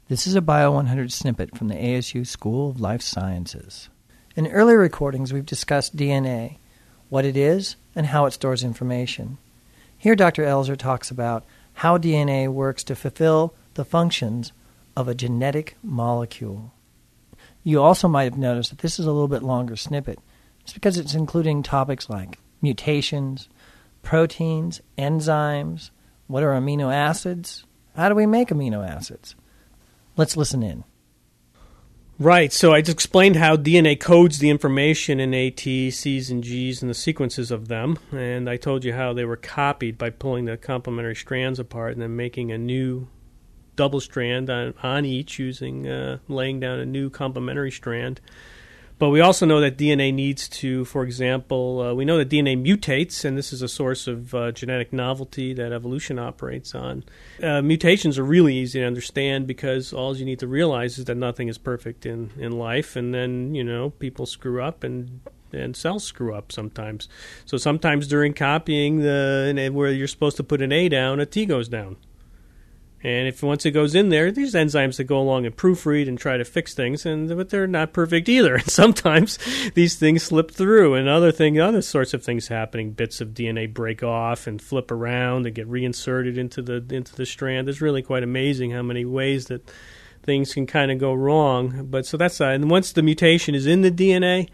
This is a Bio 100 snippet from the ASU School of Life Sciences. In earlier recordings, we've discussed DNA, what it is, and how it stores information. Here, Dr. Elzer talks about how DNA works to fulfill the functions of a genetic molecule. You also might have noticed that this is a little bit longer snippet. It's because it's including topics like mutations, proteins, enzymes, what are amino acids, how do we make amino acids? Let's listen in. Right, so I just explained how DNA codes the information in A, T, C's, and G's and the sequences of them, and I told you how they were copied by pulling the complementary strands apart and then making a new double strand on each using laying down a new complementary strand. But we also know that DNA needs to, for example, we know that DNA mutates, and this is a source of genetic novelty that evolution operates on. Mutations are really easy to understand because all you need to realize is that nothing is perfect in life, and then, people screw up and cells screw up sometimes. So sometimes during copying, where you're supposed to put an A down, a T goes down. And if once it goes in there, there's enzymes that go along and proofread and try to fix things, but they're not perfect either. And sometimes these things slip through, and other sorts of things happening. Bits of DNA break off and flip around and get reinserted into the strand. It's really quite amazing how many ways that things can kind of go wrong. But so that's and once the mutation is in the DNA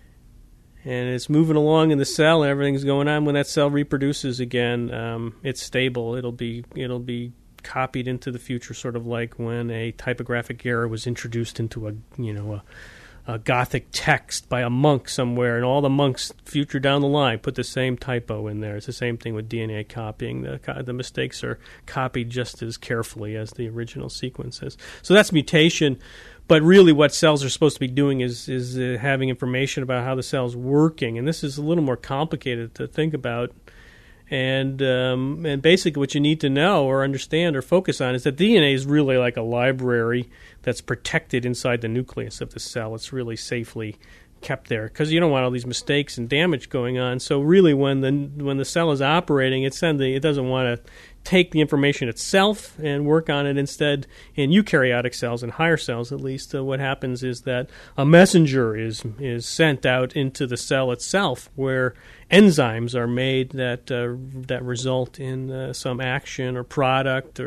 and it's moving along in the cell, and everything's going on, when that cell reproduces again, it's stable. It'll be copied into the future, sort of like when a typographic error was introduced into a Gothic text by a monk somewhere, and all the monks future down the line put the same typo in there. It's the same thing with DNA copying. The mistakes are copied just as carefully as the original sequences. So that's mutation. But really what cells are supposed to be doing is having information about how the cell's working. And this is a little more complicated to think about. And basically what you need to know or understand or focus on is that DNA is really like a library that's protected inside the nucleus of the cell. It's really safely kept there because you don't want all these mistakes and damage going on. So really when the cell is operating, it doesn't want to take the information itself and work on it. Instead, in eukaryotic cells and higher cells at least, what happens is that a messenger is sent out into the cell itself where enzymes are made that result in some action or product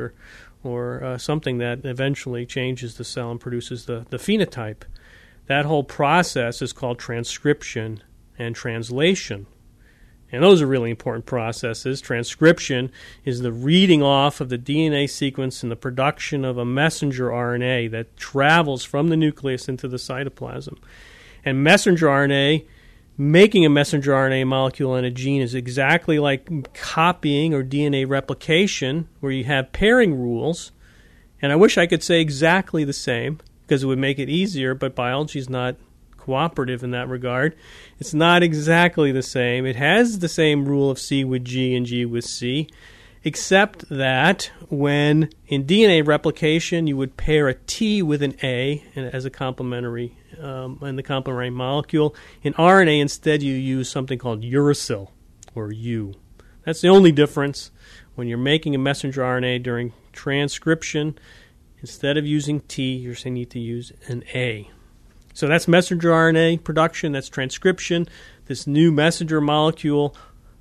or something that eventually changes the cell and produces the phenotype. That whole process is called transcription and translation. And those are really important processes. Transcription is the reading off of the DNA sequence and the production of a messenger RNA that travels from the nucleus into the cytoplasm. And messenger RNA, making a messenger RNA molecule in a gene is exactly like copying or DNA replication, where you have pairing rules. And I wish I could say exactly the same, because it would make it easier, but biology is not cooperative in that regard. It's not exactly the same. It has the same rule of C with G and G with C, except that when in DNA replication you would pair a T with an A as a complementary in the complementary molecule. In RNA, instead, you use something called uracil, or U. That's the only difference. When you're making a messenger RNA during transcription, instead of using T, you're saying you need to use an A. So that's messenger RNA production, that's transcription. This new messenger molecule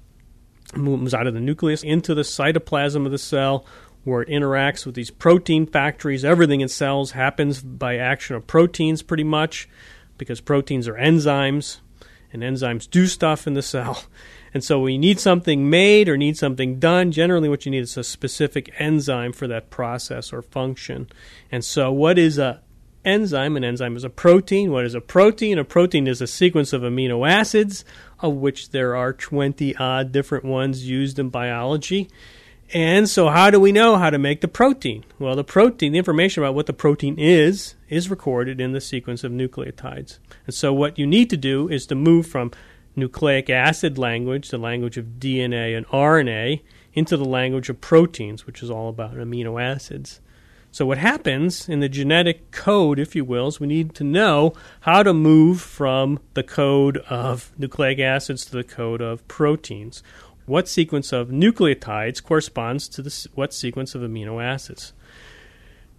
moves out of the nucleus into the cytoplasm of the cell, where it interacts with these protein factories. Everything in cells happens by action of proteins pretty much, because proteins are enzymes, and enzymes do stuff in the cell. And so when you need something made or need something done, generally what you need is a specific enzyme for that process or function. And so what is a enzyme? An enzyme is a protein. What is a protein? A protein is a sequence of amino acids, of which there are 20-odd different ones used in biology. And so how do we know how to make the protein? Well, the information about what the protein is recorded in the sequence of nucleotides. And so what you need to do is to move from nucleic acid language, the language of DNA and RNA, into the language of proteins, which is all about amino acids. So what happens in the genetic code, if you will, is we need to know how to move from the code of nucleic acids to the code of proteins. What sequence of nucleotides corresponds to what sequence of amino acids?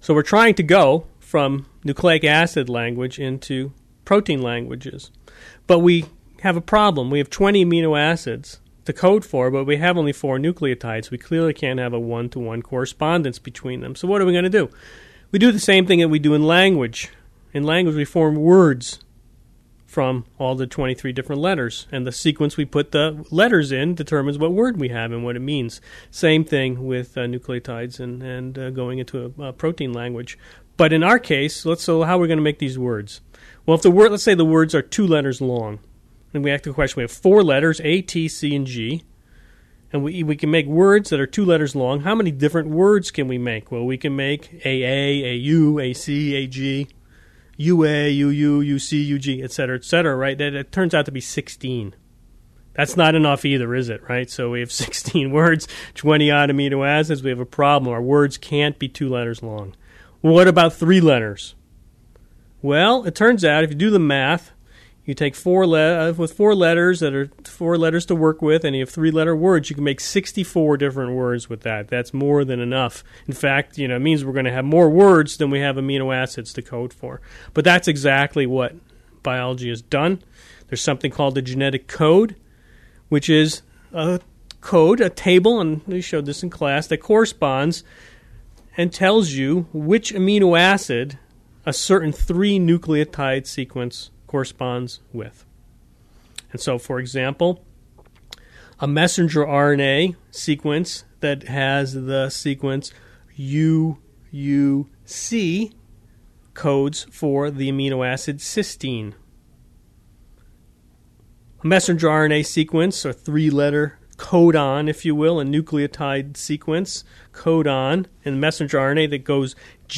So we're trying to go from nucleic acid language into protein languages. But we have a problem. We have 20 amino acids to code for, but we have only 4 nucleotides. We clearly can't have a one-to-one correspondence between them. So what are we going to do? We do the same thing that we do in language. In language, we form words from all the 23 different letters, and the sequence we put the letters in determines what word we have and what it means. Same thing with nucleotides and going into a protein language. But in our case, so how are we going to make these words? Well, if let's say the words are 2 letters long, and we ask the question, we have 4 letters, A, T, C, and G, and we can make words that are 2 letters long. How many different words can we make? Well, we can make AA, AU, AC, AG, UA, UU, UC, UG, etc., right? That turns out to be 16. That's not enough either, is it, right? So we have 16 words, 20-odd amino acids. We have a problem. Our words can't be 2 letters long. Well, what about 3 letters? Well, it turns out if you do the math, you take 4 letters that are 4 letters to work with, and you have 3-letter words, you can make 64 different words with that. That's more than enough. In fact, it means we're going to have more words than we have amino acids to code for. But that's exactly what biology has done. There's something called the genetic code, which is a code, a table, and we showed this in class, that corresponds and tells you which amino acid a certain 3 nucleotide sequence corresponds with. And so, for example, a messenger RNA sequence that has the sequence UUC codes for the amino acid cysteine. A messenger RNA sequence, or 3-letter codon, if you will, a nucleotide sequence, codon, and messenger RNA that goes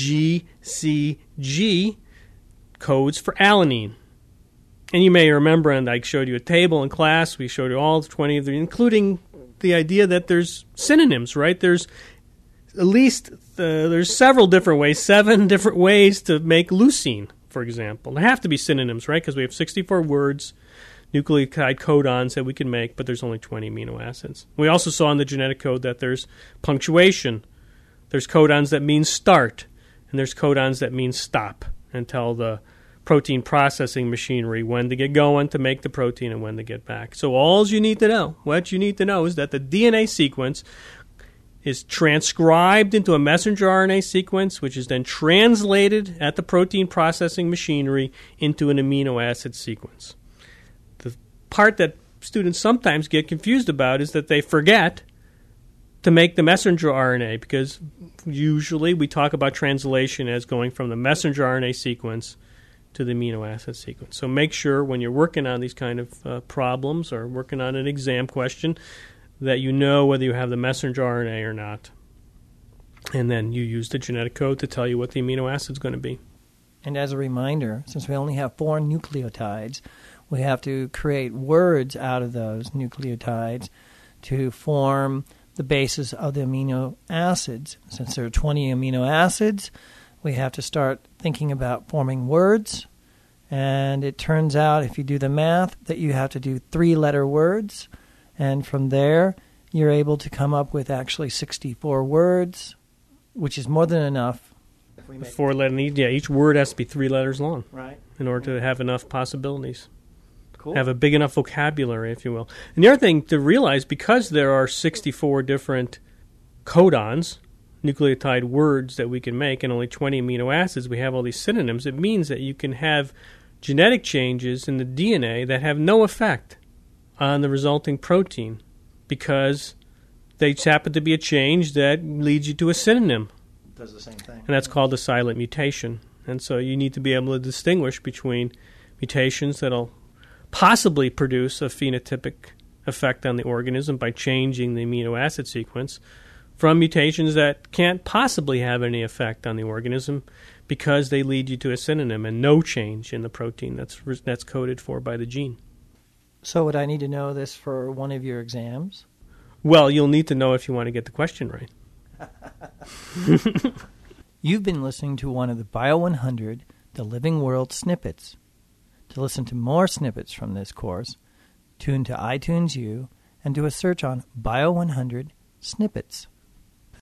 GCG codes for alanine. And you may remember, and I showed you a table in class, we showed you all 20 of them, including the idea that there's synonyms, right? There's at least, there's several different ways, 7 different ways to make leucine, for example. There have to be synonyms, right? Because we have 64 words, nucleotide codons that we can make, but there's only 20 amino acids. We also saw in the genetic code that there's punctuation. There's codons that mean start, and there's codons that mean stop, and tell the protein processing machinery when to get going to make the protein and when to get back. So what you need to know is that the DNA sequence is transcribed into a messenger RNA sequence, which is then translated at the protein processing machinery into an amino acid sequence. The part that students sometimes get confused about is that they forget to make the messenger RNA, because usually we talk about translation as going from the messenger RNA sequence to the amino acid sequence. So make sure when you're working on these kind of problems or working on an exam question that you know whether you have the messenger RNA or not. And then you use the genetic code to tell you what the amino acid is going to be. And as a reminder, since we only have 4 nucleotides, we have to create words out of those nucleotides to form the basis of the amino acids. Since there are 20 amino acids, we have to start thinking about forming words. And it turns out, if you do the math, that you have to do 3-letter words. And from there, you're able to come up with actually 64 words, which is more than enough. 4-letter, each word has to be 3 letters long, right, in order to have enough possibilities. Cool. Have a big enough vocabulary, if you will. And the other thing to realize, because there are 64 different codons, nucleotide words that we can make, and only 20 amino acids, we have all these synonyms. It means that you can have genetic changes in the DNA that have no effect on the resulting protein, because they just happen to be a change that leads you to a synonym. Does the same thing. And that's called a silent mutation. And so you need to be able to distinguish between mutations that'll possibly produce a phenotypic effect on the organism by changing the amino acid sequence from mutations that can't possibly have any effect on the organism because they lead you to a synonym and no change in the protein that's coded for by the gene. So would I need to know this for one of your exams? Well, you'll need to know if you want to get the question right. You've been listening to one of the Bio 100, The Living World snippets. To listen to more snippets from this course, tune to iTunes U and do a search on Bio 100 Snippets.